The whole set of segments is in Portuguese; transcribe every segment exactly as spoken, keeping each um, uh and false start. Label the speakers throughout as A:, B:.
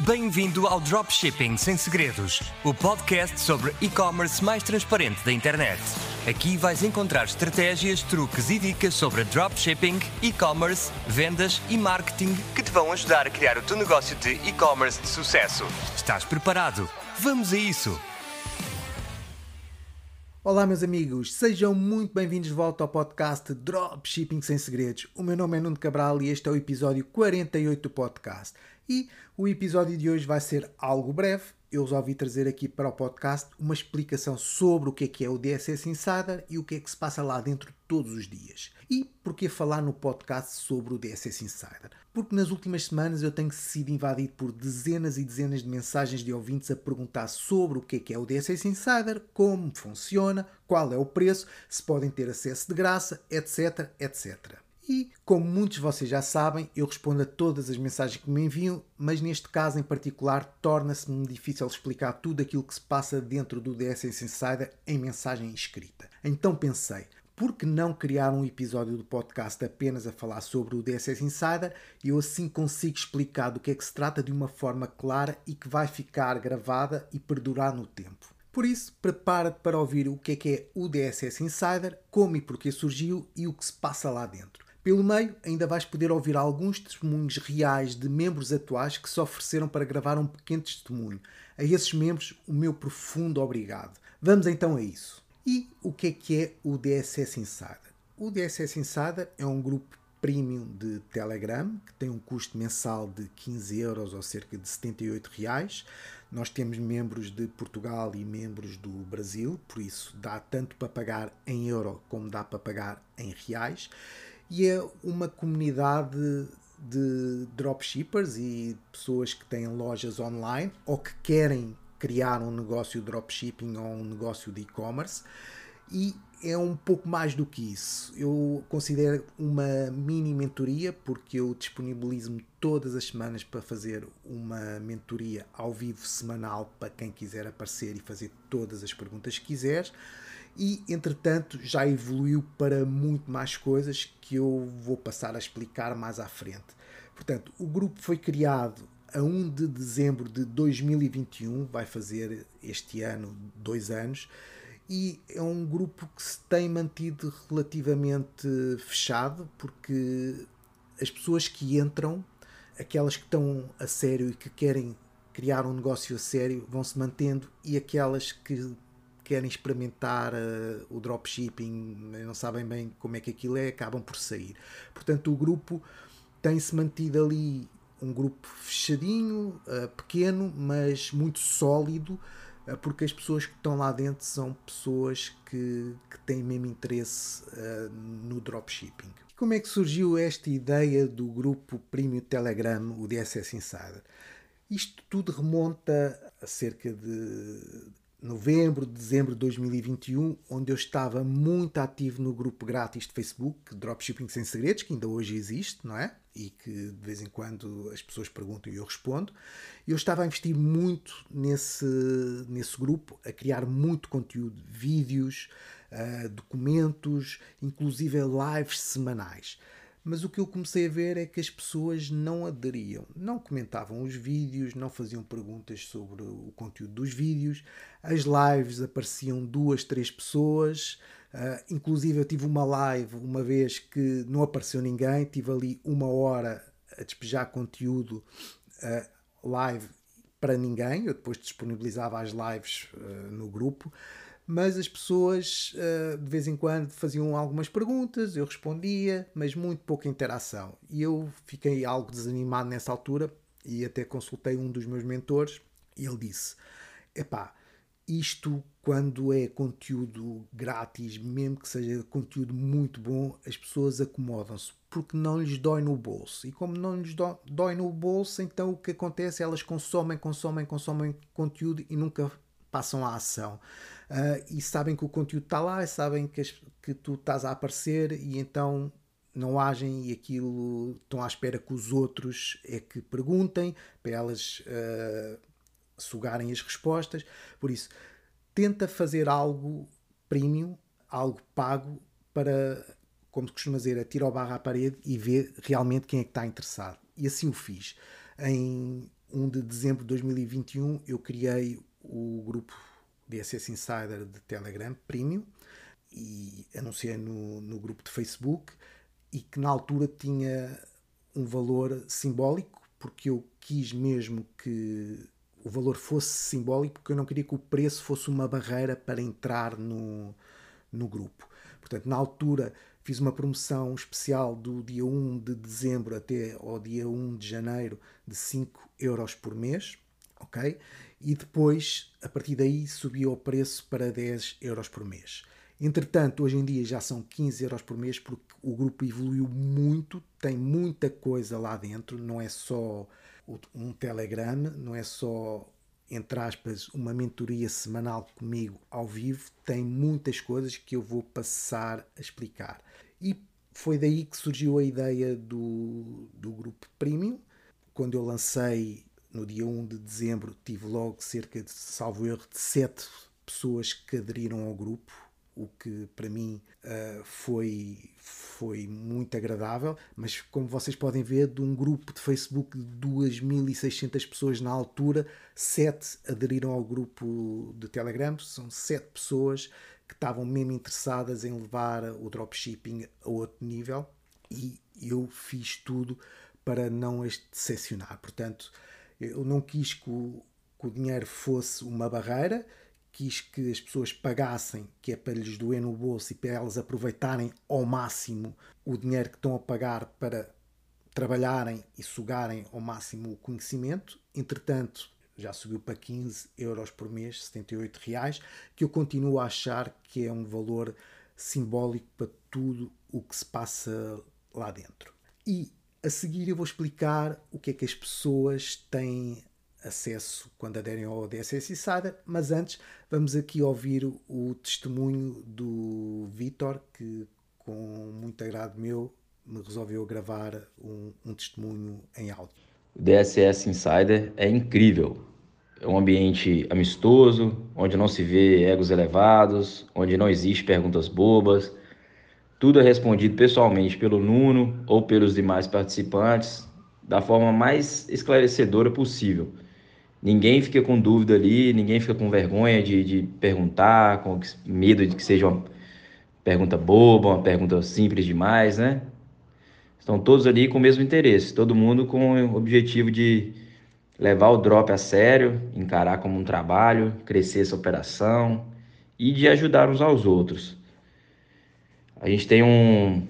A: Bem-vindo ao Dropshipping Sem Segredos, o podcast sobre e-commerce mais transparente da internet. Aqui vais encontrar estratégias, truques e dicas sobre dropshipping, e-commerce, vendas e marketing que te vão ajudar a criar o teu negócio de e-commerce de sucesso. Estás preparado? Vamos a isso!
B: Olá meus amigos, sejam muito bem-vindos de volta ao podcast Dropshipping Sem Segredos. O meu nome é Nuno Cabral e este é o episódio quarenta e oito do podcast. E o episódio de hoje vai ser algo breve. Eu resolvi trazer aqui para o podcast uma explicação sobre o que é que é o D S S Insider e o que é que se passa lá dentro todos os dias. E porquê falar no podcast sobre o D S S Insider? Porque nas últimas semanas eu tenho sido invadido por dezenas e dezenas de mensagens de ouvintes a perguntar sobre o que é que é o D S S Insider, como funciona, qual é o preço, se podem ter acesso de graça, etc, etcétera. E, como muitos de vocês já sabem, eu respondo a todas as mensagens que me enviam, mas neste caso em particular torna-se-me difícil explicar tudo aquilo que se passa dentro do D S S Insider em mensagem escrita. Então pensei, por que não criar um episódio do podcast apenas a falar sobre o D S S Insider e eu assim consigo explicar do que é que se trata de uma forma clara e que vai ficar gravada e perdurar no tempo. Por isso, prepara-te para ouvir o que é que é o D S S Insider, como e porquê surgiu e o que se passa lá dentro. Pelo meio, ainda vais poder ouvir alguns testemunhos reais de membros atuais que se ofereceram para gravar um pequeno testemunho. A esses membros, o meu profundo obrigado. Vamos então a isso. E o que é que é o D S S Insider? O D S S Insider é um grupo premium de Telegram que tem um custo mensal de quinze euros ou cerca de setenta e oito reais. Nós temos membros de Portugal e membros do Brasil, por isso dá tanto para pagar em euro como dá para pagar em reais. E é uma comunidade de dropshippers e pessoas que têm lojas online ou que querem criar um negócio de dropshipping ou um negócio de e-commerce. E é um pouco mais do que isso. Eu considero uma mini mentoria porque eu disponibilizo-me todas as semanas para fazer uma mentoria ao vivo semanal para quem quiser aparecer e fazer todas as perguntas que quiseres. E, entretanto, já evoluiu para muito mais coisas que eu vou passar a explicar mais à frente. Portanto, o grupo foi criado a primeiro de dezembro de dois mil e vinte e um, vai fazer este ano dois anos, e é um grupo que se tem mantido relativamente fechado, porque as pessoas que entram, aquelas que estão a sério e que querem criar um negócio a sério, vão se mantendo, e aquelas que querem experimentar uh, o dropshipping, não sabem bem como é que aquilo é, acabam por sair. Portanto, o grupo tem-se mantido ali, um grupo fechadinho, uh, pequeno, mas muito sólido, uh, porque as pessoas que estão lá dentro são pessoas que, que têm mesmo interesse uh, no dropshipping. E como é que surgiu esta ideia do grupo Premium Telegram, o D S S Insider? Isto tudo remonta a cerca de novembro, dezembro de dois mil e vinte e um, onde eu estava muito ativo no grupo grátis de Facebook, Dropshipping Sem Segredos, que ainda hoje existe, não é? E que de vez em quando as pessoas perguntam e eu respondo. Eu estava a investir muito nesse, nesse grupo, a criar muito conteúdo, vídeos, uh, documentos, inclusive lives semanais. Mas o que eu comecei a ver é que as pessoas não aderiam, não comentavam os vídeos, não faziam perguntas sobre o conteúdo dos vídeos. As lives apareciam duas, três pessoas. Uh, inclusive eu tive uma live uma vez que não apareceu ninguém. Tive ali uma hora a despejar conteúdo uh, live para ninguém. Eu depois disponibilizava as lives uh, no grupo. Mas as pessoas de vez em quando faziam algumas perguntas, eu respondia, mas muito pouca interação. E eu fiquei algo desanimado nessa altura e até consultei um dos meus mentores e ele disse: epá, isto quando é conteúdo grátis, mesmo que seja conteúdo muito bom, as pessoas acomodam-se porque não lhes dói no bolso. E como não lhes dói no bolso, então o que acontece? Elas consomem, consomem, consomem conteúdo e nunca passam à ação. Uh, e sabem que o conteúdo está lá, e sabem que, as, que tu estás a aparecer e então não agem e aquilo estão à espera que os outros é que perguntem para elas uh, sugarem as respostas. Por isso, tenta fazer algo premium, algo pago para, como se costuma dizer, atira o barro à parede e ver realmente quem é que está interessado. E assim o fiz. Em um de dezembro de dois mil e vinte e um eu criei o grupo D S S Insider de Telegram Premium e anunciei no, no grupo de Facebook, e que na altura tinha um valor simbólico, porque eu quis mesmo que o valor fosse simbólico, porque eu não queria que o preço fosse uma barreira para entrar no, no grupo. Portanto, na altura fiz uma promoção especial do dia um de dezembro até ao dia um de janeiro de cinco euros por mês, ok? E depois, a partir daí, subiu o preço para dez euros por mês. Entretanto, hoje em dia já são quinze euros por mês, porque o grupo evoluiu muito, tem muita coisa lá dentro, não é só um Telegram, não é só, entre aspas, uma mentoria semanal comigo ao vivo, tem muitas coisas que eu vou passar a explicar. E foi daí que surgiu a ideia do, do grupo Premium. Quando eu lancei no dia um de dezembro, tive logo cerca de, salvo erro, de sete pessoas que aderiram ao grupo, o que para mim uh, foi, foi muito agradável, mas como vocês podem ver, de um grupo de Facebook de duas mil e seiscentas pessoas na altura, sete aderiram ao grupo de Telegram. São sete pessoas que estavam mesmo interessadas em levar o dropshipping a outro nível, e eu fiz tudo para não as decepcionar. Portanto, eu não quis que o, que o dinheiro fosse uma barreira, quis que as pessoas pagassem, que é para lhes doer no bolso e para elas aproveitarem ao máximo o dinheiro que estão a pagar para trabalharem e sugarem ao máximo o conhecimento. Entretanto, já subiu para quinze euros por mês, setenta e oito reais, que eu continuo a achar que é um valor simbólico para tudo o que se passa lá dentro. E a seguir eu vou explicar o que é que as pessoas têm acesso quando aderem ao D S S Insider, mas antes vamos aqui ouvir o testemunho do Vítor, que com muito agrado meu me resolveu gravar um, um testemunho em áudio.
C: O D S S Insider é incrível. É um ambiente amistoso, onde não se vê egos elevados, onde não existe perguntas bobas. Tudo é respondido pessoalmente pelo Nuno ou pelos demais participantes da forma mais esclarecedora possível. Ninguém fica com dúvida ali, ninguém fica com vergonha de, de perguntar, com medo de que seja uma pergunta boba, uma pergunta simples demais, né? Estão todos ali com o mesmo interesse, todo mundo com o objetivo de levar o drop a sério, encarar como um trabalho, crescer essa operação e de ajudar uns aos outros. A gente tem um,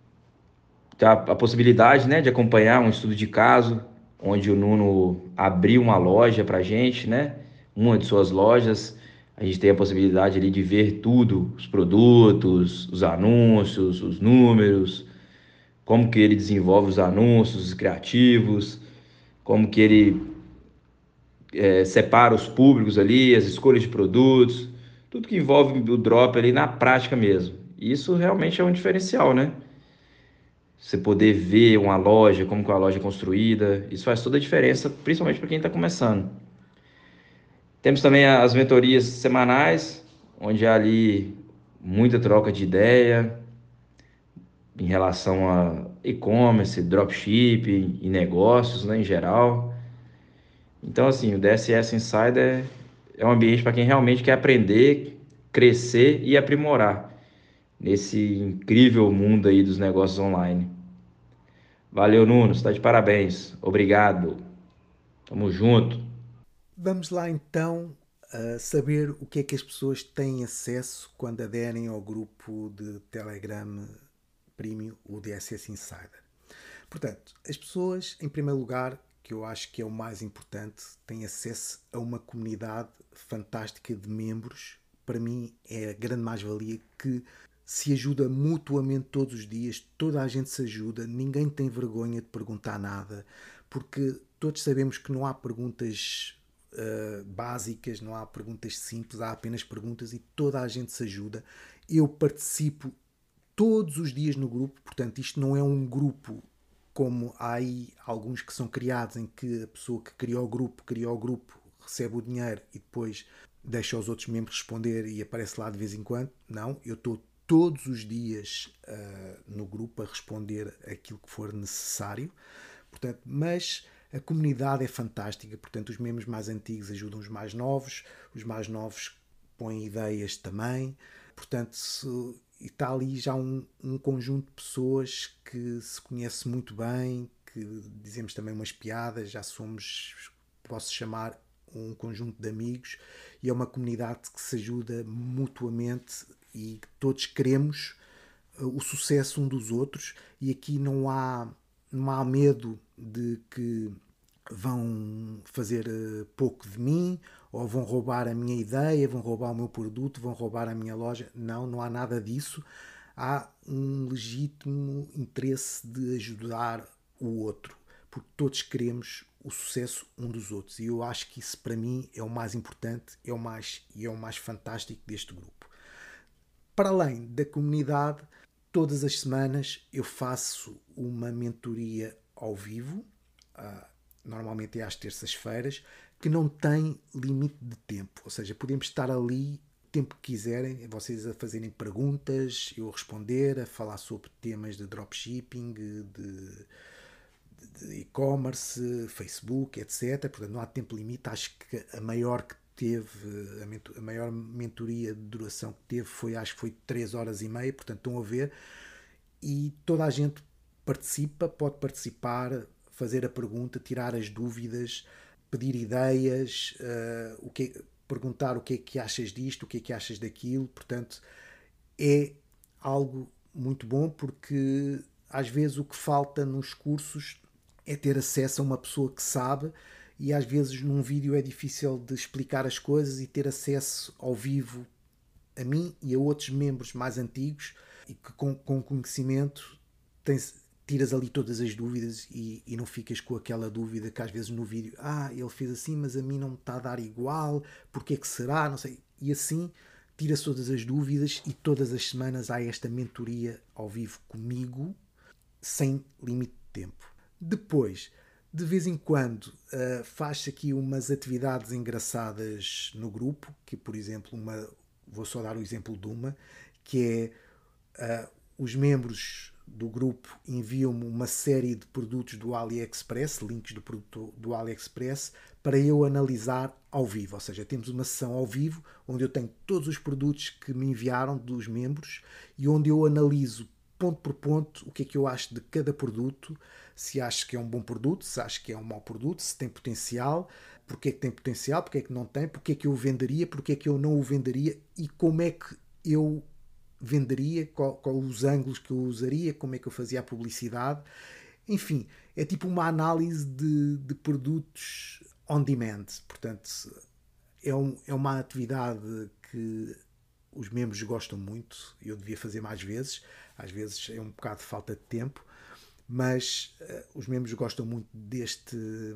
C: a, a possibilidade, né, de acompanhar um estudo de caso, onde o Nuno abriu uma loja para a gente, né, uma de suas lojas. A gente tem a possibilidade ali de ver tudo, os produtos, os anúncios, os números, como que ele desenvolve os anúncios, os criativos, como que ele é, separa os públicos ali, as escolhas de produtos, tudo que envolve o drop ali na prática mesmo. Isso realmente é um diferencial, né? Você poder ver uma loja, como que a loja é construída, isso faz toda a diferença, principalmente para quem está começando. Temos também as mentorias semanais, onde há ali muita troca de ideia em relação a e-commerce, dropshipping e negócios, né, em geral. Então, assim, o D S S Insider é um ambiente para quem realmente quer aprender, crescer e aprimorar nesse incrível mundo aí dos negócios online. Valeu, Nuno, você está de parabéns. Obrigado. Tamo junto.
B: Vamos lá então a saber o que é que as pessoas têm acesso quando aderem ao grupo de Telegram Premium, o D S S Insider. Portanto, as pessoas, em primeiro lugar, que eu acho que é o mais importante, têm acesso a uma comunidade fantástica de membros. Para mim é a grande mais-valia, que se ajuda mutuamente todos os dias, toda a gente se ajuda, ninguém tem vergonha de perguntar nada, porque todos sabemos que não há perguntas uh, básicas, não há perguntas simples, há apenas perguntas e toda a gente se ajuda. Eu participo todos os dias no grupo, portanto isto não é um grupo como há aí alguns que são criados, em que a pessoa que criou o grupo, criou o grupo, recebe o dinheiro e depois deixa os outros membros responder e aparece lá de vez em quando. Não, eu estou todos os dias uh, no grupo a responder aquilo que for necessário. Portanto, mas A comunidade é fantástica, portanto os membros mais antigos ajudam os mais novos, os mais novos põem ideias também, portanto se, e está ali já um, um conjunto de pessoas que se conhece muito bem, que dizemos também umas piadas, já somos, posso chamar, um conjunto de amigos, e é uma comunidade que se ajuda mutuamente e todos queremos o sucesso um dos outros, e aqui não há, não há medo de que vão fazer pouco de mim, ou vão roubar a minha ideia, vão roubar o meu produto, vão roubar a minha loja. Não, não há nada disso. Há um legítimo interesse de ajudar o outro, porque todos queremos o sucesso um dos outros, e eu acho que isso para mim é o mais importante, é o mais, e é o mais fantástico deste grupo. Para além da comunidade, todas as semanas eu faço uma mentoria ao vivo, normalmente é às terças-feiras, que não tem limite de tempo, ou seja, podemos estar ali o tempo que quiserem, vocês a fazerem perguntas, eu a responder, a falar sobre temas de dropshipping, de, de e-commerce, Facebook, etcétera. Portanto, não há tempo limite. Acho que a maior que teve, a maior mentoria de duração que teve foi, acho que foi três horas e meia, portanto estão a ver, e toda a gente participa, pode participar, fazer a pergunta, tirar as dúvidas, pedir ideias, uh, o que, perguntar o que é que achas disto, o que é que achas daquilo. Portanto, é algo muito bom, porque às vezes o que falta nos cursos é ter acesso a uma pessoa que sabe, e às vezes num vídeo é difícil de explicar as coisas, e ter acesso ao vivo a mim e a outros membros mais antigos e que com, com conhecimento tens, tiras ali todas as dúvidas, e, e não ficas com aquela dúvida que às vezes no vídeo, ah, ele fez assim, mas a mim não me está a dar igual, porque é que será, não sei. E assim tira-se todas as dúvidas, e todas as semanas há esta mentoria ao vivo comigo, sem limite de tempo. Depois, de vez em quando, uh, faz-se aqui umas atividades engraçadas no grupo, que, por exemplo, uma, vou só dar o exemplo de uma, que é uh, os membros do grupo enviam-me uma série de produtos do AliExpress, links do produto do AliExpress, para eu analisar ao vivo. Ou seja, temos uma sessão ao vivo, onde eu tenho todos os produtos que me enviaram dos membros, e onde eu analiso ponto por ponto o que é que eu acho de cada produto, se acho que é um bom produto, se acho que é um mau produto, se tem potencial, porque é que tem potencial, porque é que não tem, porque é que eu o venderia, porque é que eu não o venderia, e como é que eu venderia, qual, qual os ângulos que eu usaria, como é que eu fazia a publicidade. Enfim, é tipo uma análise de, de produtos on demand. Portanto, é, um, é uma atividade que os membros gostam muito. Eu devia fazer mais vezes, às vezes é um bocado de falta de tempo, mas uh, os membros gostam muito deste,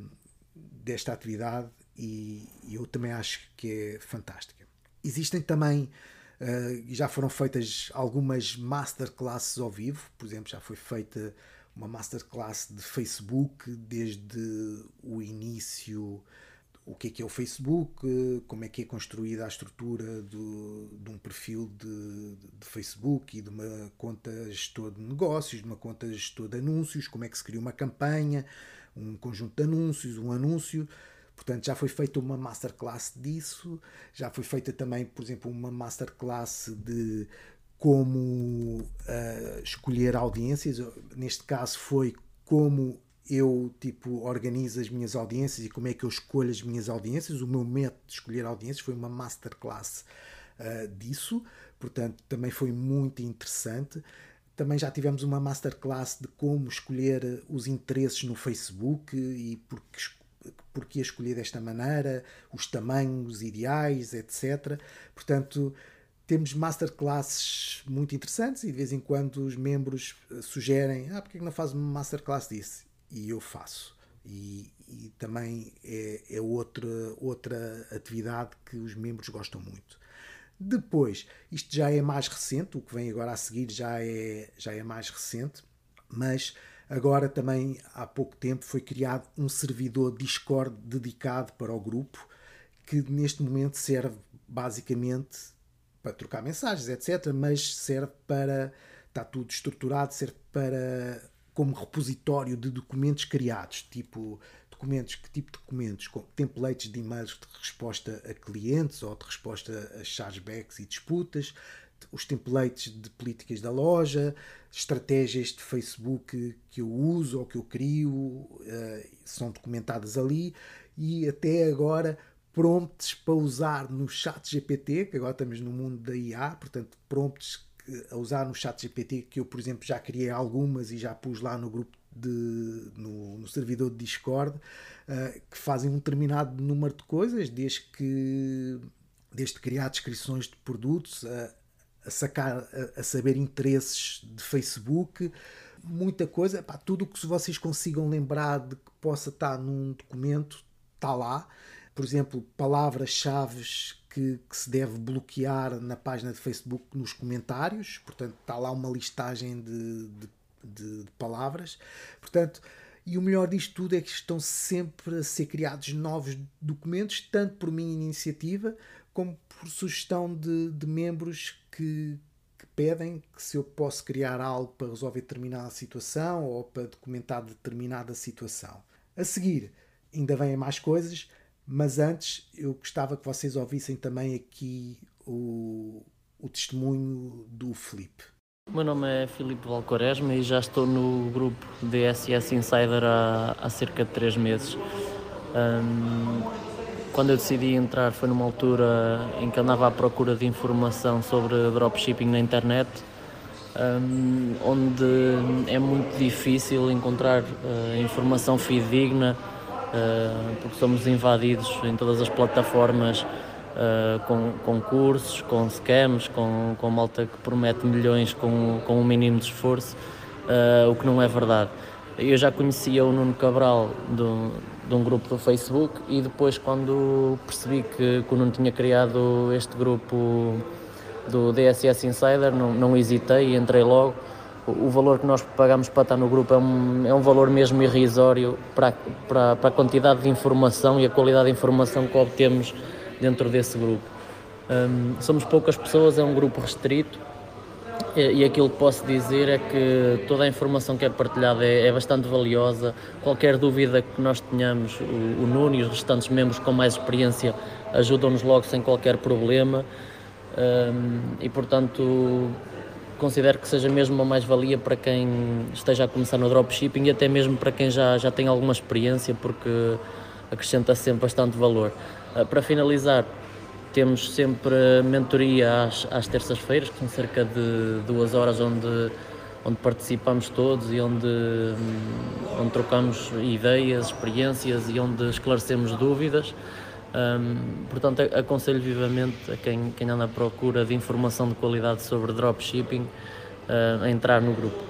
B: desta atividade, e, e eu também acho que é fantástica. Existem também, uh, já foram feitas algumas masterclasses ao vivo, por exemplo, já foi feita uma masterclass de Facebook, desde o início, o que é que é o Facebook, como é que é construída a estrutura do, de um perfil de, de Facebook e de uma conta gestor de negócios, de uma conta gestor de anúncios, como é que se cria uma campanha, um conjunto de anúncios, um anúncio. Portanto, já foi feita uma masterclass disso, já foi feita também, por exemplo, uma masterclass de como uh, escolher audiências. Neste caso foi como eu tipo organizo as minhas audiências e como é que eu escolho as minhas audiências. O meu método de escolher audiências foi uma masterclass uh, disso, portanto também foi muito interessante. Também já tivemos uma masterclass de como escolher os interesses no Facebook e porque, porque escolher desta maneira, os tamanhos ideais, etcétera. Portanto, temos masterclasses muito interessantes, e de vez em quando os membros sugerem, ah, porque é que não faz uma masterclass disso? E eu faço. E, e também é, é outra, outra atividade que os membros gostam muito. Depois, isto já é mais recente, o que vem agora a seguir já é, já é mais recente, mas agora também há pouco tempo foi criado um servidor Discord dedicado para o grupo, que neste momento serve basicamente para trocar mensagens, etcétera, mas serve para, está tudo estruturado, serve para como repositório de documentos criados, tipo documentos, que tipo de documentos? Com templates de e-mails de resposta a clientes ou de resposta a chargebacks e disputas, os templates de políticas da loja, estratégias de Facebook que eu uso ou que eu crio, uh, são documentadas ali, e até agora prompts para usar no chat G P T, que agora estamos no mundo da I A, portanto prompts a usar no chat G P T, que eu, por exemplo, já criei algumas e já pus lá no grupo de, no, no servidor de Discord, uh, que fazem um determinado número de coisas, desde que desde criar descrições de produtos, a, a sacar, a, a saber interesses de Facebook, muita coisa, pá, tudo o que vocês consigam lembrar de que possa estar num documento, está lá. Por exemplo, palavras-chave que, que se deve bloquear na página de Facebook nos comentários, portanto está lá uma listagem de, de, de, de palavras, portanto, e o melhor disto tudo é que estão sempre a ser criados novos documentos, tanto por minha iniciativa como por sugestão de, de membros que, que pedem que se eu posso criar algo para resolver determinada situação ou para documentar determinada situação. A seguir, ainda vêm mais coisas, mas antes eu gostava que vocês ouvissem também aqui o, o testemunho do Filipe.
D: O meu nome é Filipe Valquaresma e já estou no grupo D S S Insider há, há cerca de três meses. Um, quando eu decidi entrar foi numa altura em que andava à procura de informação sobre dropshipping na internet, um, onde é muito difícil encontrar uh, informação fidedigna, Uh, porque somos invadidos em todas as plataformas uh, com, com cursos, com scams, com, com malta que promete milhões com, com um mínimo de esforço, uh, o que não é verdade. Eu já conhecia o Nuno Cabral do, de um grupo do Facebook e depois, quando percebi que, que o Nuno tinha criado este grupo do D S S Insider, não, não hesitei e entrei logo. O valor que nós pagamos para estar no grupo é um, é um valor mesmo irrisório para, para, para a quantidade de informação e a qualidade de informação que obtemos dentro desse grupo. Um, somos poucas pessoas, é um grupo restrito e, e aquilo que posso dizer é que toda a informação que é partilhada é, é bastante valiosa. Qualquer dúvida que nós tenhamos, o, o Nuno e os restantes membros com mais experiência ajudam-nos logo sem qualquer problema, um, e portanto considero que seja mesmo uma mais-valia para quem esteja a começar no dropshipping e até mesmo para quem já, já tem alguma experiência, porque acrescenta sempre bastante valor. Para finalizar, temos sempre mentoria às, às terças-feiras, que são cerca de duas horas onde, onde participamos todos e onde, onde trocamos ideias, experiências e onde esclarecemos dúvidas. Um, portanto, aconselho vivamente a quem, quem anda à procura de informação de qualidade sobre dropshipping uh, a entrar no grupo.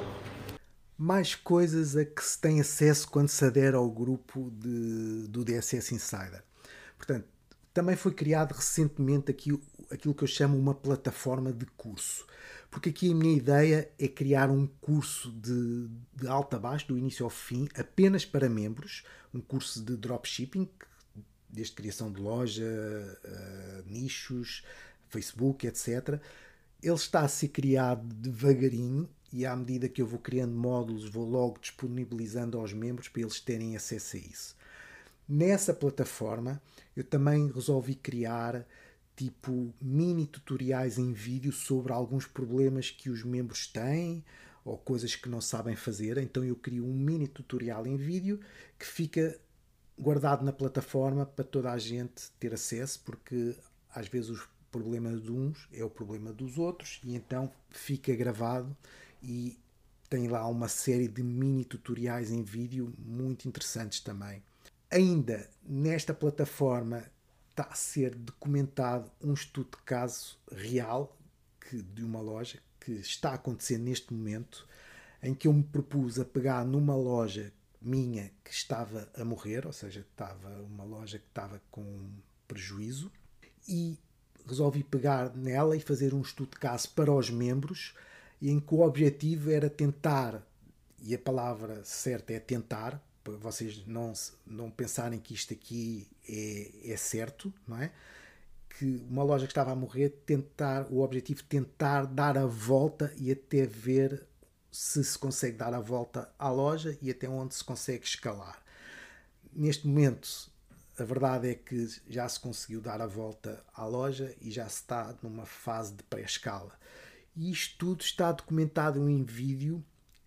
B: Mais coisas a que se tem acesso quando se adere ao grupo de, do D S S Insider. Portanto, também foi criado recentemente aqui aquilo que eu chamo uma plataforma de curso. Porque aqui a minha ideia é criar um curso de, de alto a baixo, do início ao fim, apenas para membros, um curso de dropshipping, desde criação de loja, uh, nichos, Facebook, etcétera. Ele está a ser criado devagarinho e à medida que eu vou criando módulos vou logo disponibilizando aos membros para eles terem acesso a isso. Nessa plataforma eu também resolvi criar tipo mini tutoriais em vídeo sobre alguns problemas que os membros têm ou coisas que não sabem fazer. Então eu crio um mini tutorial em vídeo que fica guardado na plataforma para toda a gente ter acesso, porque às vezes o problema de uns é o problema dos outros e então fica gravado e tem lá uma série de mini tutoriais em vídeo muito interessantes também. Ainda nesta plataforma está a ser documentado um estudo de caso real que, de uma loja que está a acontecer neste momento, em que eu me propus a pegar numa loja minha que estava a morrer, ou seja, estava uma loja que estava com prejuízo, e resolvi pegar nela e fazer um estudo de caso para os membros, em que o objetivo era tentar, e a palavra certa é tentar, para vocês não, não pensarem que isto aqui é, é certo, não é? Que uma loja que estava a morrer, tentar, o objetivo tentar dar a volta e até ver se se consegue dar a volta à loja e até onde se consegue escalar. neste momento, a verdade é que já se conseguiu dar a volta à loja e já se está numa fase de pré-escala. E isto tudo está documentado em vídeo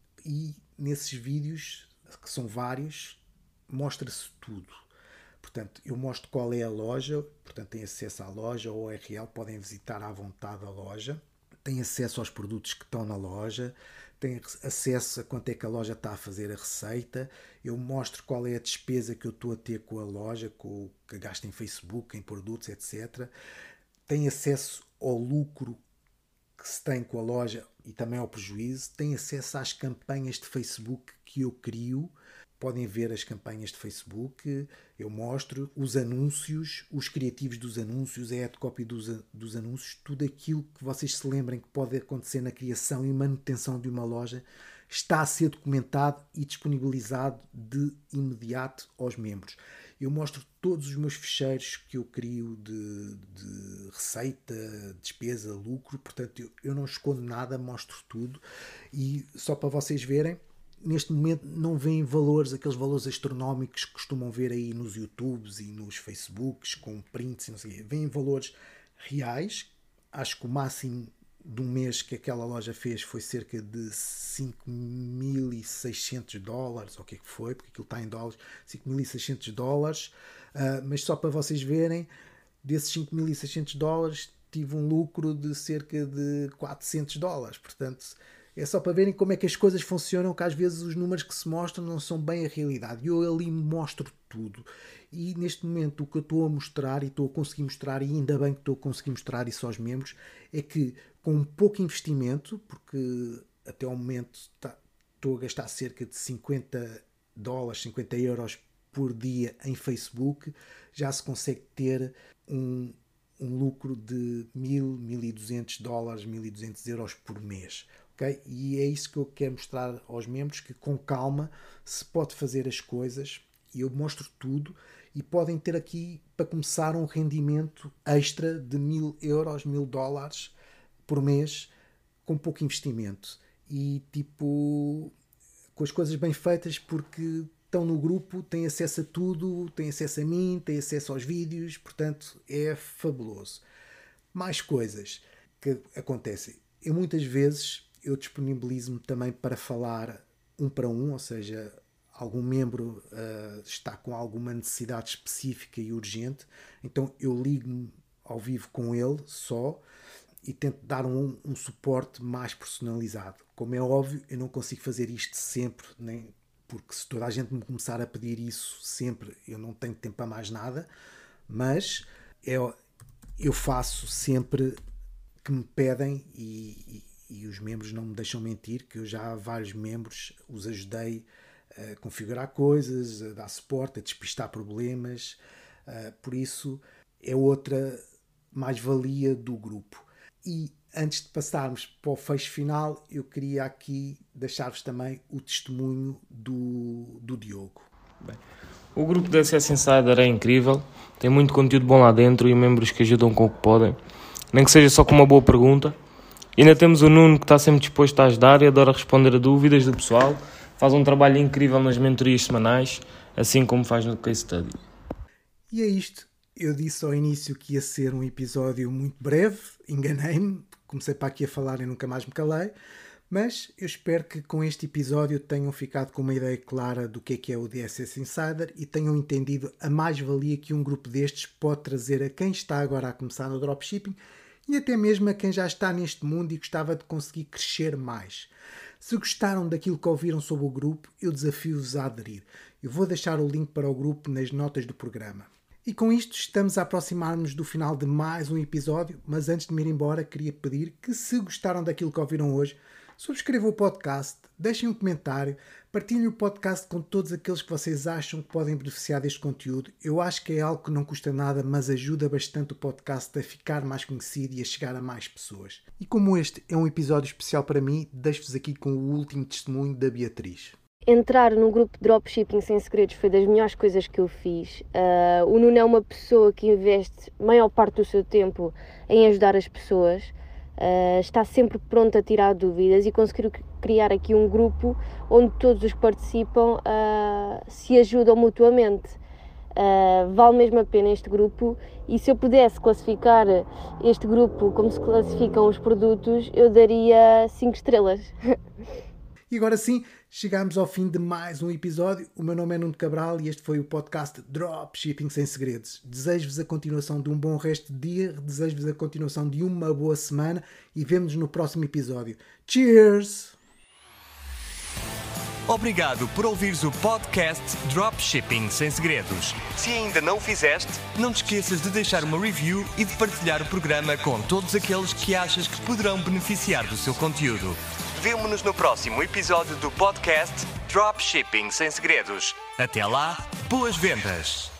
B: e nesses vídeos, que são vários, mostra-se tudo. Portanto, eu mostro qual é a loja, portanto, têm acesso à loja, ou O R L, podem visitar à vontade a loja, têm acesso aos produtos que estão na loja, têm acesso a quanto é que a loja está a fazer a receita, eu mostro qual é a despesa que eu estou a ter com a loja, com o que gasto em Facebook, em produtos, etcétera. Têm acesso ao lucro que se tem com a loja e também ao prejuízo, têm acesso às campanhas de Facebook que eu crio. Podem ver as campanhas de Facebook, eu mostro os anúncios, os criativos dos anúncios, a ad copy dos, dos anúncios, tudo aquilo que vocês se lembrem que pode acontecer na criação e manutenção de uma loja está a ser documentado e disponibilizado de imediato aos membros. Eu mostro todos os meus ficheiros que eu crio de, de receita, despesa, lucro, portanto eu, eu não escondo nada, mostro tudo e só para vocês verem, neste momento não veem valores, aqueles valores astronómicos que costumam ver aí nos YouTubes e nos Facebooks com prints e não sei o quê. Veem valores reais. Acho que o máximo de um mês que aquela loja fez foi cerca de cinco mil e seiscentos dólares, ou o que é que foi, porque aquilo está em dólares, cinco mil e seiscentos dólares. Uh, mas só para vocês verem, desses cinco mil e seiscentos dólares tive um lucro de cerca de quatrocentos dólares. Portanto, é só para verem como é que as coisas funcionam, que às vezes os números que se mostram não são bem a realidade. Eu ali mostro tudo. E neste momento o que eu estou a mostrar, e estou a conseguir mostrar, e ainda bem que estou a conseguir mostrar isso aos membros, é que com pouco investimento, porque até ao momento tá, estou a gastar cerca de cinquenta dólares, cinquenta euros por dia em Facebook, já se consegue ter um, um lucro de mil, mil e duzentos dólares, mil e duzentos euros por mês. Okay? E é isso que eu quero mostrar aos membros, que com calma se pode fazer as coisas, e eu mostro tudo, e podem ter aqui, para começar, um rendimento extra de mil euros, mil dólares por mês, com pouco investimento. E tipo, com as coisas bem feitas, porque estão no grupo, têm acesso a tudo, têm acesso a mim, têm acesso aos vídeos, portanto é fabuloso. Mais coisas que acontecem. Eu muitas vezes eu disponibilizo-me também para falar um para um, ou seja, algum membro uh, está com alguma necessidade específica e urgente, então eu ligo-me ao vivo com ele só e tento dar um, um suporte mais personalizado. Como é óbvio, eu não consigo fazer isto sempre, nem, porque se toda a gente me começar a pedir isso sempre, eu não tenho tempo para mais nada, mas eu, eu faço sempre que me pedem e, e E os membros não me deixam mentir, que eu já há vários membros os ajudei a configurar coisas, a dar suporte, a despistar problemas. Por isso é outra mais-valia do grupo. E antes de passarmos para o fecho final, eu queria aqui deixar-vos também o testemunho do, do Diogo.
E: Bem, o grupo da S S Insider é incrível, tem muito conteúdo bom lá dentro e membros que ajudam com o que podem, nem que seja só com uma boa pergunta. E ainda temos o Nuno, que está sempre disposto a ajudar e adora responder a dúvidas do pessoal. Faz um trabalho incrível nas mentorias semanais, assim como faz no Case Study.
B: E é isto. Eu disse ao início que ia ser um episódio muito breve, enganei-me, comecei para aqui a falar e nunca mais me calei, mas eu espero que com este episódio tenham ficado com uma ideia clara do que é que é o D S S Insider e tenham entendido a mais-valia que um grupo destes pode trazer a quem está agora a começar no dropshipping e até mesmo a quem já está neste mundo e gostava de conseguir crescer mais. Se gostaram daquilo que ouviram sobre o grupo, eu desafio-vos a aderir. Eu vou deixar o link para o grupo nas notas do programa. E com isto estamos a aproximar-nos do final de mais um episódio, mas antes de me ir embora queria pedir que, se gostaram daquilo que ouviram hoje, subscrevam o podcast, deixem um comentário, partilhem o podcast com todos aqueles que vocês acham que podem beneficiar deste conteúdo. Eu acho que é algo que não custa nada, mas ajuda bastante o podcast a ficar mais conhecido e a chegar a mais pessoas. E como este é um episódio especial para mim, deixo-vos aqui com o último testemunho da Beatriz.
F: Entrar no grupo de Dropshipping Sem Segredos foi das melhores coisas que eu fiz. Uh, o Nuno é uma pessoa que investe a maior parte do seu tempo em ajudar as pessoas. uh, está sempre pronto a tirar dúvidas e conseguir criar aqui um grupo onde todos os que participam uh, se ajudam mutuamente. Uh, vale mesmo a pena este grupo, e se eu pudesse classificar este grupo como se classificam os produtos, eu daria cinco estrelas.
B: E agora sim, chegamos ao fim de mais um episódio. O meu nome é Nuno Cabral e este foi o podcast Dropshipping Sem Segredos. Desejo-vos a continuação de um bom resto de dia, desejo-vos a continuação de uma boa semana e vemo-nos no próximo episódio. Cheers!
A: Obrigado por ouvires o podcast Dropshipping Sem Segredos. Se ainda não o fizeste, não te esqueças de deixar uma review e de partilhar o programa com todos aqueles que achas que poderão beneficiar do seu conteúdo. Vemo-nos no próximo episódio do podcast Dropshipping Sem Segredos. Até lá, boas vendas!